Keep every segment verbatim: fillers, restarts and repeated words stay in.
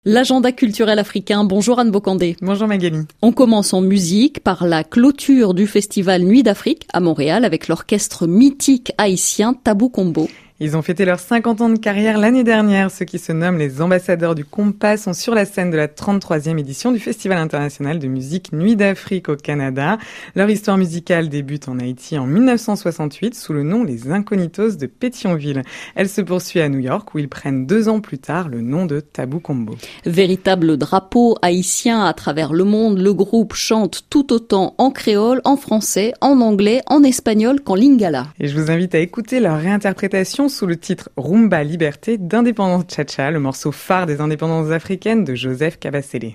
L'agenda culturel africain. Bonjour Anne Bocandé. Bonjour Magali. On commence en musique par la clôture du festival Nuit d'Afrique à Montréal avec l'orchestre mythique haïtien Tabou Combo. Ils ont fêté leurs cinquante ans de carrière l'année dernière. Ceux qui se nomment les ambassadeurs du compas sont sur la scène de la trente-troisième édition du Festival international de musique Nuit d'Afrique au Canada. Leur histoire musicale débute en Haïti en mille neuf cent soixante-huit sous le nom Les Incognitos de Pétionville. Elle se poursuit à New York où ils prennent deux ans plus tard le nom de Tabou Combo. Véritable drapeau haïtien à travers le monde, le groupe chante tout autant en créole, en français, en anglais, en espagnol qu'en lingala. Et je vous invite à écouter leur réinterprétation sous le titre Rumba Liberté d'Indépendance Cha-Cha, le morceau phare des indépendances africaines de Joseph Kabasele.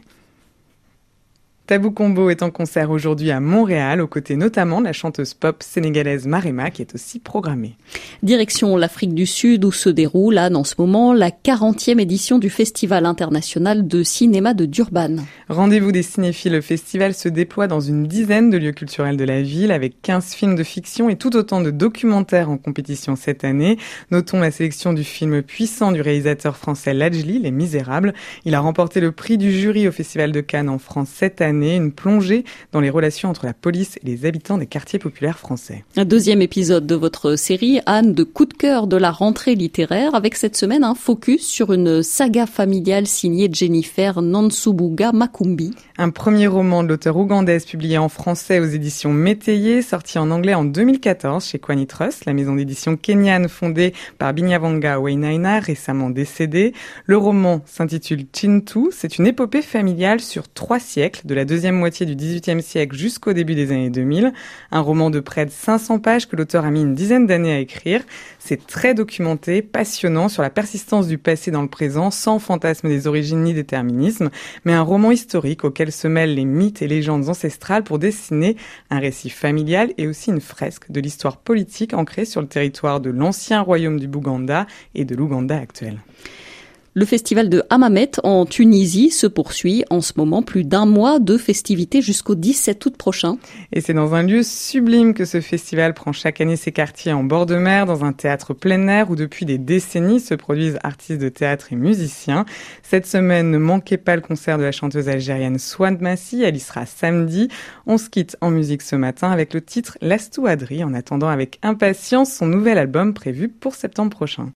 Tabou Combo est en concert aujourd'hui à Montréal, aux côtés notamment de la chanteuse pop sénégalaise Marema, qui est aussi programmée. Direction l'Afrique du Sud, où se déroule, là, en ce moment, la quarantième édition du Festival international de cinéma de Durban. Rendez-vous des cinéphiles, le festival se déploie dans une dizaine de lieux culturels de la ville, avec quinze films de fiction et tout autant de documentaires en compétition cette année. Notons la sélection du film puissant du réalisateur français Lajli, Les Misérables. Il a remporté le prix du jury au Festival de Cannes en France cette année. Une plongée dans les relations entre la police et les habitants des quartiers populaires français. Un deuxième épisode de votre série, Anne, de coup de cœur de la rentrée littéraire, avec cette semaine un focus sur une saga familiale signée Jennifer Nansubuga Makumbi. Un premier roman de l'auteure ougandaise publié en français aux éditions Métayer, sorti en anglais en deux mille quatorze chez Kwani Trust, la maison d'édition kenyane fondée par Binyavanga Wainaina, récemment décédée. Le roman s'intitule Chintu, c'est une épopée familiale sur trois siècles, de la deuxième moitié du dix-huitième siècle jusqu'au début des années deux mille. Un roman de près de cinq cents pages que l'auteur a mis une dizaine d'années à écrire. C'est très documenté, passionnant sur la persistance du passé dans le présent, sans fantasme des origines ni déterminisme, mais un roman historique auquel se mêlent les mythes et légendes ancestrales pour dessiner un récit familial et aussi une fresque de l'histoire politique ancrée sur le territoire de l'ancien royaume du Bouganda et de l'Ouganda actuel. Le festival de Hammamet en Tunisie se poursuit en ce moment, plus d'un mois de festivités jusqu'au dix-sept août prochain. Et c'est dans un lieu sublime que ce festival prend chaque année ses quartiers en bord de mer, dans un théâtre plein air où depuis des décennies se produisent artistes de théâtre et musiciens. Cette semaine, ne manquez pas le concert de la chanteuse algérienne Souad Massi, elle y sera samedi. On se quitte en musique ce matin avec le titre Lastou Adri, en attendant avec impatience son nouvel album prévu pour septembre prochain.